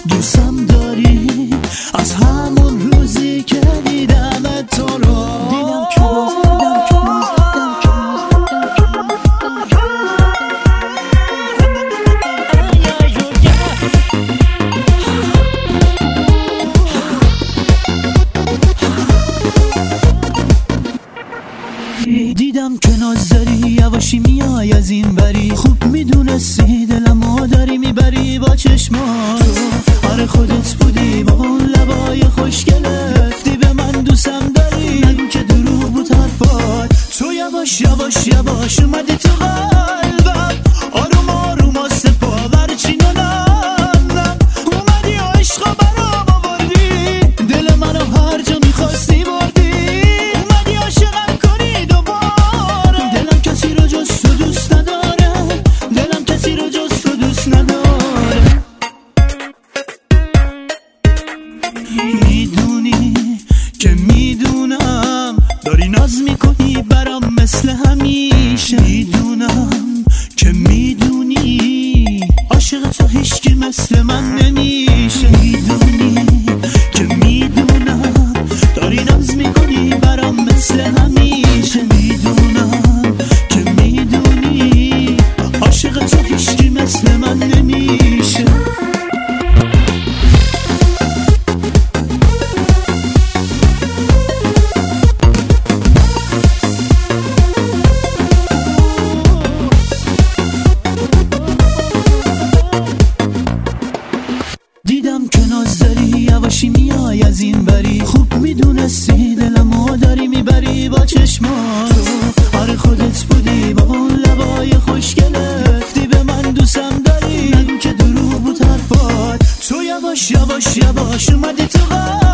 دوستم داری از همون روزی که دیدمت تو رو. دیدم که دیدم که ناز داری، یواشی میای از این بری. خوب میدونستی دلمو داری میبری با چشمات. آره خودت بودی با اون لبای خوشگله، گفتی به من دوستم داری، نگو که دروغ بود حرفات. تو یواش یواش یواش اومدی تو قلبم، آروم آروم آسه پاور چینانم. اومدی عشقا برام آوردی، دل منو هر جا میخواستی بردی. اومدی عاشقم کنی دوباره، دلم کسی رو جز تو دوست نداره، دلم کسی رو جز تو دوست نداره. میدونی که میدونم داری ناز میکنی برام مثل همیشه. میدونم که میدونی عاشق تو هیچکی مثل من نمیشه. میدونی که میدونم داری ناز میکنی برام مثل همیشه. میدونم که میدونی عاشق تو هیچکی مثل من نمیشه. دیدم که ناز داری، یواشی میای از این بری. خوب میدونستی دلمو داری میبری با چشمات. آره خودت بودی با اون لبای خوشگله، گفتی به من دوستم داری، نگو که دروغ بود حرفات. تو یواش یواش یواش اومدی تو قلبم،